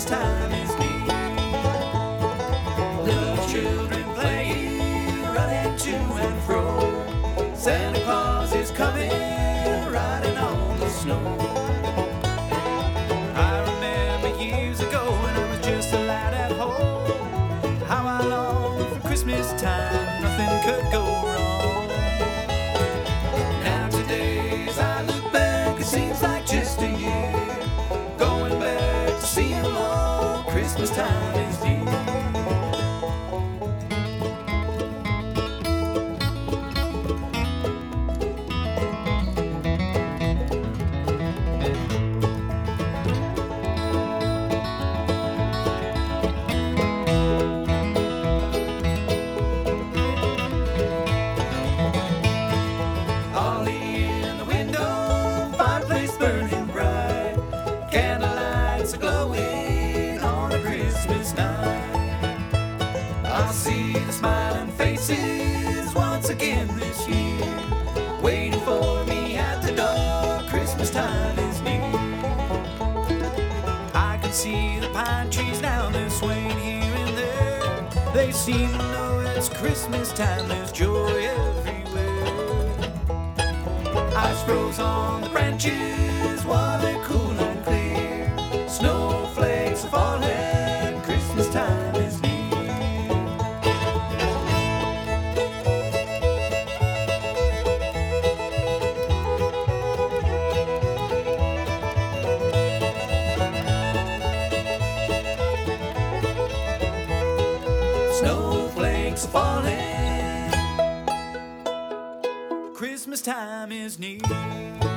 Christmas time is near. Little children playing, running to and fro. Santa Claus is coming, riding on the snow. I remember years ago when I was just a lad at home, how I longed for Christmas time, nothing could go wrong. Now today as I look back, it seems like just a year, going back to see them all. Christmas time is near. I'll see the smiling faces once again this year, waiting for me at the door. Christmas time is near. I can see the pine trees now, they're swaying here and there. They seem to know it's Christmas time, there's joy everywhere. Ice grows on the branches while they're cool and clear. Snowflakes are falling, Christmas time is near. Snowflakes are falling, Christmas time is near.